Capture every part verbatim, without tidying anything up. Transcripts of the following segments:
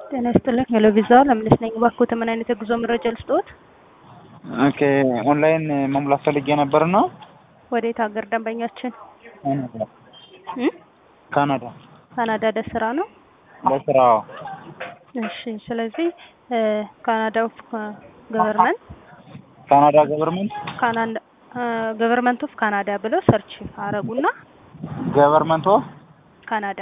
ጤና ይስጥልኝ። ሄሎ ቪዛ ለምንስ ነኝ ባክዎት ምን አይነት የጉዞ መረጃ ልስጥዎት? ኦኬ ኦንላይን መሙላት ፈልጌ ነበርና ወዴት ሀገር ደንበኛችን? ካናዳ እ ካናዳ ካናዳ ለስራ ነው? ለስራ። እሺ ስለዚህ ካናዳ ኦፍ ገቨርንመንት ካናዳ ገቨርንመንት ካናዳ ገቨርንመንት ኦፍ ካናዳ ብለው ሰርች አረጉና ገቨርንመንት ኦፍ ካናዳ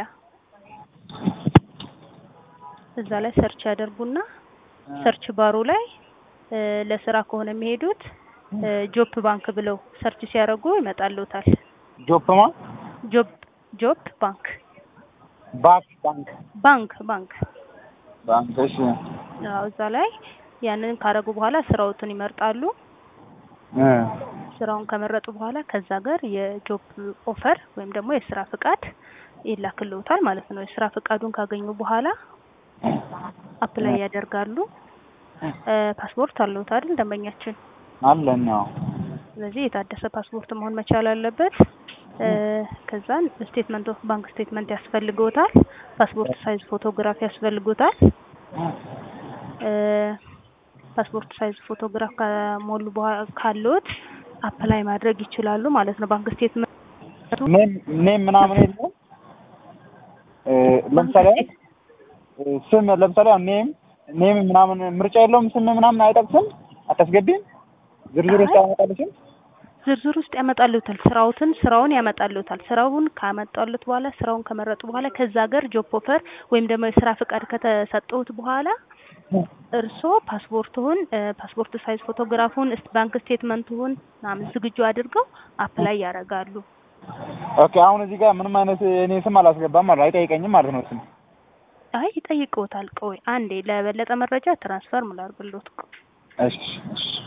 እዛ ላይ ሰርች ያደርጉና ሰርች ባሩ ላይ ለስራ ከሆነ የሚሄዱት ጆፕ ባንክ ብለው ሰርች ሲያደርጉ ይመጣልዎታል። ጆፕ ማ ጆፕ ጆፕ ባንክ ባንክ ባንክ ባንክ ባንክ ባንክ እሺ። አዎ እዛ ላይ ያንን ካረጉ በኋላ ስራዎትን ይመርጣሉ። እ ስራውን ከመረጡ በኋላ ከዛ ጋር የጆፕ ኦፈር ወይም ደግሞ የስራ ፍቃድ ይላክልዎታል ማለት ነው። የስራ ፍቃዱን ካገኙ በኋላ አፕላይ ያደርጋሉ። ፓስፖርት አለዎት አይደል ደንበኛችን? አለኝ። አዎ። ስለዚህ የታደሰ ፓስፖርት መሆን መቻል አለበት። ከዛን ስቴትመንት ኦፍ ባንክ ስቴትመንት ያስፈልግዎታል። ፓስፖርት ሳይዝ ፎቶግራፍ ያስፈልግዎታል። ፓስፖርት ሳይዝ ፎቶግራፍ ከሞሉ በኋላ ካለዎት አፕላይ ማድረግ ይችላሉ ማለት ነው። ባንክ ስቴትመንት ኔም ኔም ምናምን የለም። ለምሳሌ ስም ለምሳሌ ኔም ኔም ምናምን ምርጫ የለውም። ስም ምናምን አይጠቅስም? አታስገቢም? ዝርዝር ውስጥ አያመጣልሽም? ዝርዝር ውስጥ ያመጣልዎታል። ስራዎትን ስራውን ያመጣልዎታል። ስራውን ካመጣልዎት በኋላ ስራውን ከመረጡ በኋላ ከዛ ጋር ጆብ ኦፈር ወይም ደግሞ የስራ ፍቃድ ከተሰጠዎት በኋላ እርስዎ ፓስፖርቱን ፓስፖርት ሳይዝ ፎቶግራፉን ባንክ ስቴትመንቱን ምናምን ዝግጁ አድርገው አፕላይ ያደርጋሉ። ኦኬ አሁን እዚህ ጋር ምንም አይነት እኔ ስም አላስገባም ማለት አይጠይቀኝም ማለት ነው? ስም አይ ይጠይቅዎታል። ቆይ አንዴ ለበለጠ መረጃ ትራንስፈር ምላርግልዎት። እሺ እሺ